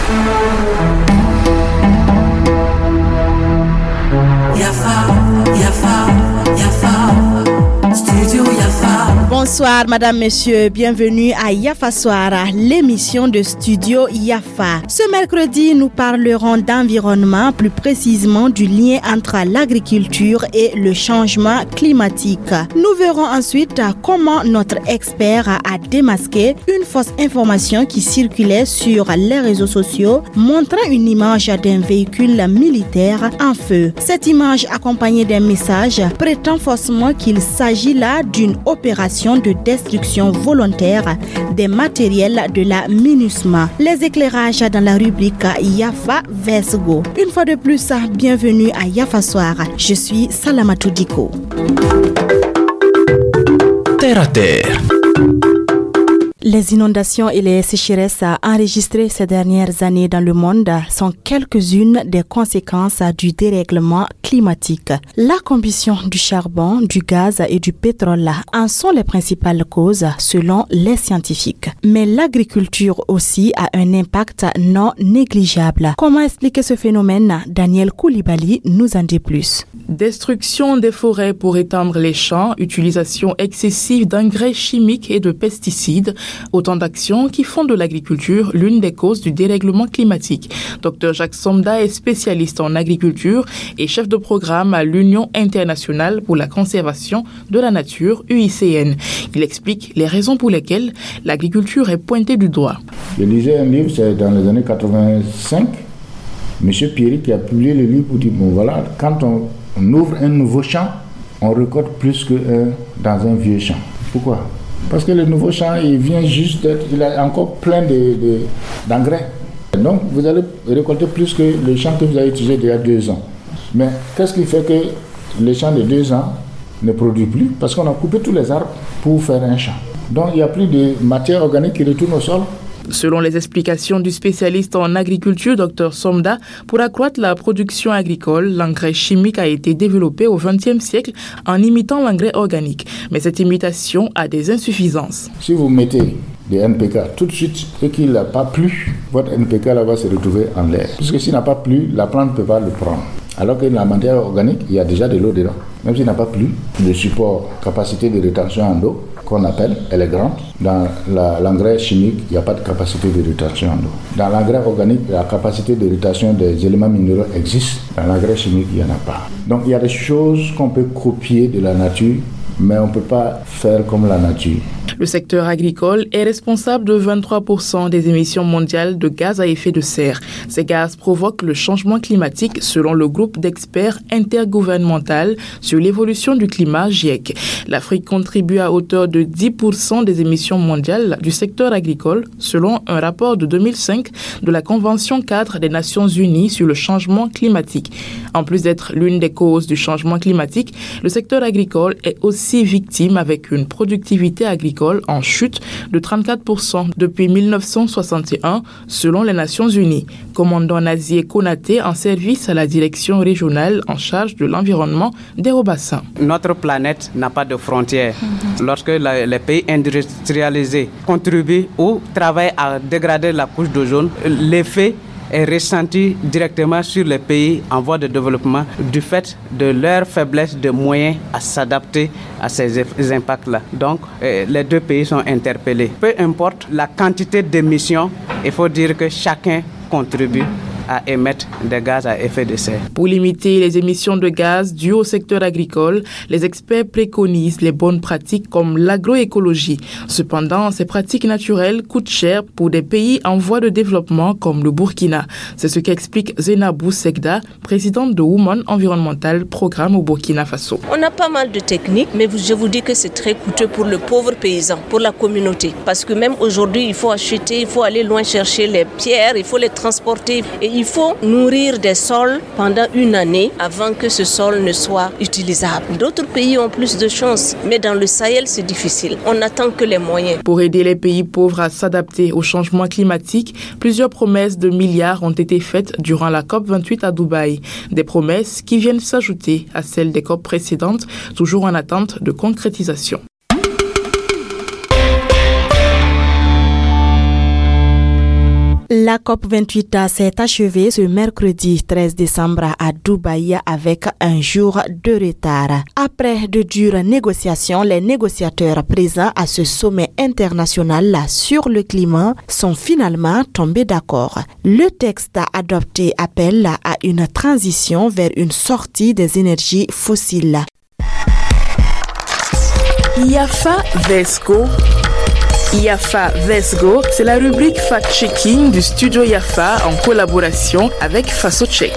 Bonsoir, madame, monsieur, bienvenue à Yafa Soir, l'émission de Studio Yafa. Ce mercredi, nous parlerons d'environnement, plus précisément du lien entre l'agriculture et le changement climatique. Nous verrons ensuite comment notre expert a démasqué une fausse information qui circulait sur les réseaux sociaux montrant une image d'un véhicule militaire en feu. Cette image, accompagnée d'un message, prétend faussement qu'il s'agit là d'une opération de destruction volontaire des matériels de la MINUSMA. Les éclairages dans la rubrique Yafa Vesgo. Une fois de plus, bienvenue à Yafa Soir. Je suis Salamatou Diko. Terre à terre. Les inondations et les sécheresses enregistrées ces dernières années dans le monde sont quelques-unes des conséquences du dérèglement climatique. La combustion du charbon, du gaz et du pétrole en sont les principales causes selon les scientifiques. Mais l'agriculture aussi a un impact non négligeable. Comment expliquer ce phénomène? Daniel Koulibaly nous en dit plus. Destruction des forêts pour étendre les champs, utilisation excessive d'engrais chimiques et de pesticides, autant d'actions qui font de l'agriculture l'une des causes du dérèglement climatique. Dr Jacques Somda est spécialiste en agriculture et chef de programme à l'Union internationale pour la conservation de la nature, UICN. Il explique les raisons pour lesquelles l'agriculture est pointée du doigt. Je lisais un livre, c'est dans les années 85. M. Pierry qui a publié le livre pour dire, bon voilà, quand on ouvre un nouveau champ, on récolte plus que dans un vieux champ. Pourquoi? Parce que le nouveau champ, il vient juste d'être, il a encore plein d'engrais. Donc, vous allez récolter plus que le champ que vous avez utilisé il y a 2 ans. Mais qu'est-ce qui fait que le champ de 2 ans ne produit plus? Parce qu'on a coupé tous les arbres pour faire un champ. Donc, il n'y a plus de matière organique qui retourne au sol. Selon les explications du spécialiste en agriculture, Dr Somda, pour accroître la production agricole, l'engrais chimique a été développé au XXe siècle en imitant l'engrais organique. Mais cette imitation a des insuffisances. Si vous mettez des NPK tout de suite et qu'il n'a pas plu, votre NPK là va se retrouver en l'air. Puisque s'il n'a pas plu, la plante ne peut pas le prendre. Alors que la matière organique, il y a déjà de l'eau dedans. Même s'il n'a pas plu, le support capacité de rétention en eau, qu'on appelle, elle est grande. Dans l'engrais chimique, il n'y a pas de capacité de rétention en eau. Dans l'engrais organique, la capacité de rétention des éléments minéraux existe. Dans l'engrais chimique, il n'y en a pas. Donc il y a des choses qu'on peut copier de la nature, mais on ne peut pas faire comme la nature. Le secteur agricole est responsable de 23% des émissions mondiales de gaz à effet de serre. Ces gaz provoquent le changement climatique selon le groupe d'experts intergouvernemental sur l'évolution du climat GIEC. L'Afrique contribue à hauteur de 10% des émissions mondiales du secteur agricole selon un rapport de 2005 de la Convention cadre des Nations Unies sur le changement climatique. En plus d'être l'une des causes du changement climatique, le secteur agricole est aussi victime avec une productivité agricole en chute de 34% depuis 1961 selon les Nations Unies. Commandant Nazié Konaté en service à la direction régionale en charge de l'environnement des Hauts-Bassins. Notre planète n'a pas de frontières. Lorsque les pays industrialisés contribuent ou travaillent à dégrader la couche d'ozone, l'effet est ressenti directement sur les pays en voie de développement du fait de leur faiblesse de moyens à s'adapter à ces impacts-là. Donc, les 2 pays sont interpellés. Peu importe la quantité d'émissions, il faut dire que chacun contribue à émettre des gaz à effet de serre. Pour limiter les émissions de gaz dues au secteur agricole, les experts préconisent les bonnes pratiques comme l'agroécologie. Cependant, ces pratiques naturelles coûtent cher pour des pays en voie de développement comme le Burkina. C'est ce qu'explique Zainabou Segda, présidente de Women Environmental Programme au Burkina Faso. On a pas mal de techniques, mais je vous dis que c'est très coûteux pour le pauvre paysan, pour la communauté. Parce que même aujourd'hui, il faut acheter, il faut aller loin chercher les pierres, il faut les transporter. Et il faut nourrir des sols pendant 1 année avant que ce sol ne soit utilisable. D'autres pays ont plus de chance, mais dans le Sahel, c'est difficile. On n'attend que les moyens. Pour aider les pays pauvres à s'adapter au changement climatique, plusieurs promesses de milliards ont été faites durant la COP28 à Dubaï. Des promesses qui viennent s'ajouter à celles des COP précédentes, toujours en attente de concrétisation. La COP28 s'est achevée ce mercredi 13 décembre à Dubaï avec un jour de retard. Après de dures négociations, les négociateurs présents à ce sommet international sur le climat sont finalement tombés d'accord. Le texte adopté appelle à une transition vers une sortie des énergies fossiles. Yafa Vesco. Yafa Vesgo, c'est la rubrique fact-checking du studio Yafa en collaboration avec FasoCheck.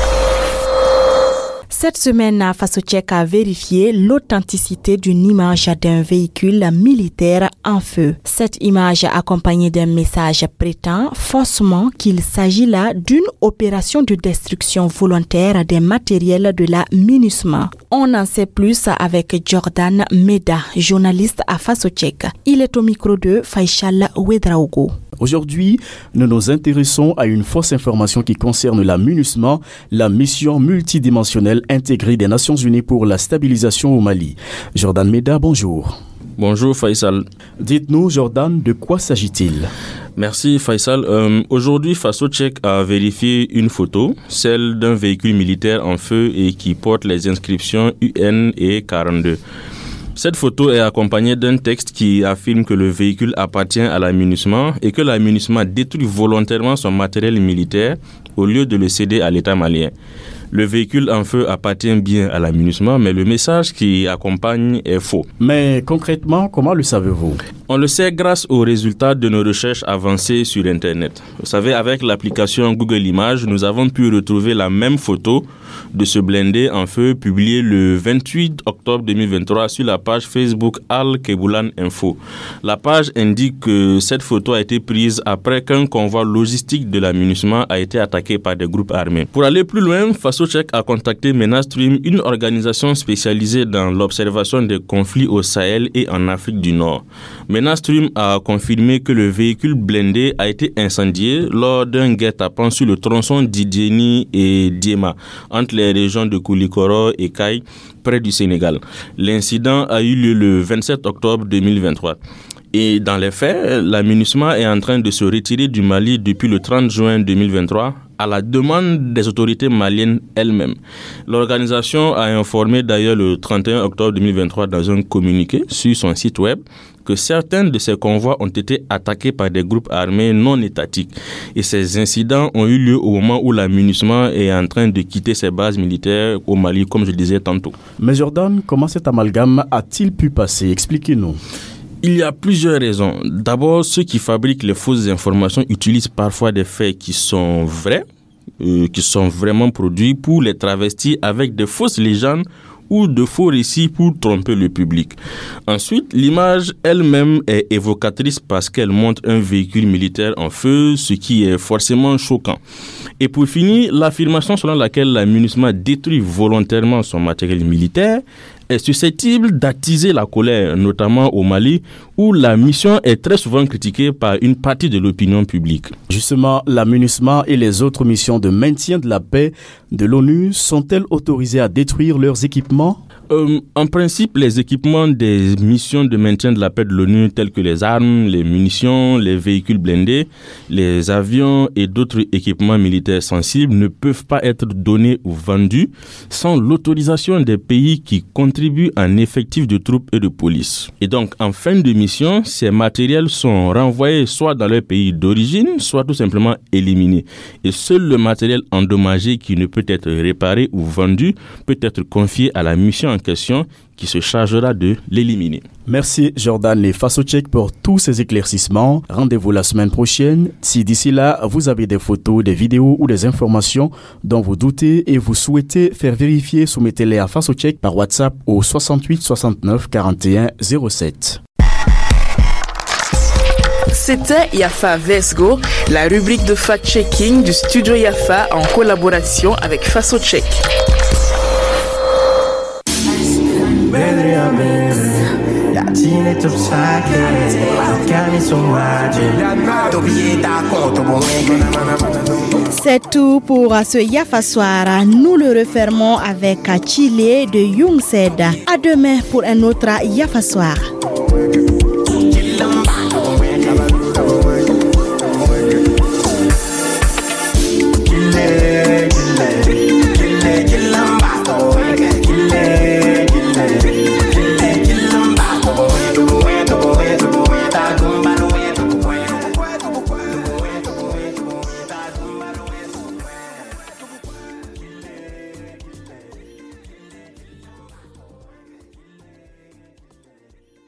Cette semaine, FasoCheck a vérifié l'authenticité d'une image d'un véhicule militaire en feu. Cette image accompagnée d'un message prétend faussement qu'il s'agit là d'une opération de destruction volontaire des matériels de la MINUSMA. On en sait plus avec Jordan Meda, journaliste à FasoCheck. Il est au micro de Faisal Ouedraogo. Aujourd'hui, nous nous intéressons à une fausse information qui concerne la MINUSMA, la mission multidimensionnelle intégrée des Nations Unies pour la stabilisation au Mali. Jordan Meda, bonjour. Bonjour Faisal. Dites-nous, Jordan, de quoi s'agit-il ? Merci Faisal. Aujourd'hui, FasoCheck a vérifié une photo, celle d'un véhicule militaire en feu et qui porte les inscriptions UN et 42. Cette photo est accompagnée d'un texte qui affirme que le véhicule appartient à la MINUSMA et que la MINUSMA détruit volontairement son matériel militaire au lieu de le céder à l'État malien. Le véhicule en feu appartient bien à la MINUSMA, mais le message qui accompagne est faux. Mais concrètement, comment le savez-vous ? On le sait grâce aux résultats de nos recherches avancées sur Internet. Vous savez, avec l'application Google Images, nous avons pu retrouver la même photo de ce blindé en feu publié le 28 octobre 2023 sur la page Facebook Al-Keboulan Info. La page indique que cette photo a été prise après qu'un convoi logistique de la MINUSMA a été attaqué par des groupes armés. Pour aller plus loin, FasoCheck a contacté MENAStream, une organisation spécialisée dans l'observation des conflits au Sahel et en Afrique du Nord. MENAStream a confirmé que le véhicule blindé a été incendié lors d'un guet-apens sur le tronçon d'Idjeni et Diema, entre les régions de Koulikoro et Kaï, près du Sénégal. L'incident a eu lieu le 27 octobre 2023. Et dans les faits, la MINUSMA est en train de se retirer du Mali depuis le 30 juin 2023 à la demande des autorités maliennes elles-mêmes. L'organisation a informé d'ailleurs le 31 octobre 2023 dans un communiqué sur son site web que certains de ces convois ont été attaqués par des groupes armés non étatiques. Et ces incidents ont eu lieu au moment où la MINUSMA est en train de quitter ses bases militaires au Mali, comme je le disais tantôt. Mais Jordan, comment cet amalgame a-t-il pu passer ? Expliquez-nous. Il y a plusieurs raisons. D'abord, ceux qui fabriquent les fausses informations utilisent parfois des faits qui sont vrais, qui sont vraiment produits pour les travestir avec de fausses légendes ou de faux récits pour tromper le public. Ensuite, l'image elle-même est évocatrice parce qu'elle montre un véhicule militaire en feu, ce qui est forcément choquant. Et pour finir, l'affirmation selon laquelle la MINUSMA détruit volontairement son matériel militaire est susceptible d'attiser la colère, notamment au Mali, où la mission est très souvent critiquée par une partie de l'opinion publique. Justement, la MINUSMA et les autres missions de maintien de la paix de l'ONU sont-elles autorisées à détruire leurs équipements ? En principe, les équipements des missions de maintien de la paix de l'ONU, tels que les armes, les munitions, les véhicules blindés, les avions et d'autres équipements militaires sensibles ne peuvent pas être donnés ou vendus sans l'autorisation des pays qui contribuent en effectif de troupes et de police. Et donc, en fin de mission, ces matériels sont renvoyés soit dans leur pays d'origine, soit tout simplement éliminés. Et seul le matériel endommagé qui ne peut être réparé ou vendu peut être confié à la mission en question qui se chargera de l'éliminer. Merci Jordan et FasoCheck pour tous ces éclaircissements. Rendez-vous la semaine prochaine. Si d'ici là, vous avez des photos, des vidéos ou des informations dont vous doutez et vous souhaitez faire vérifier, soumettez-les à FasoCheck par WhatsApp au 68 69 41 07. C'était Yafa Vesgo, la rubrique de fact-checking du studio Yafa en collaboration avec FasoCheck. C'est tout pour ce Yafa Soir. Nous le refermons avec Chile de Young Said. À demain pour un autre Yafa Soir.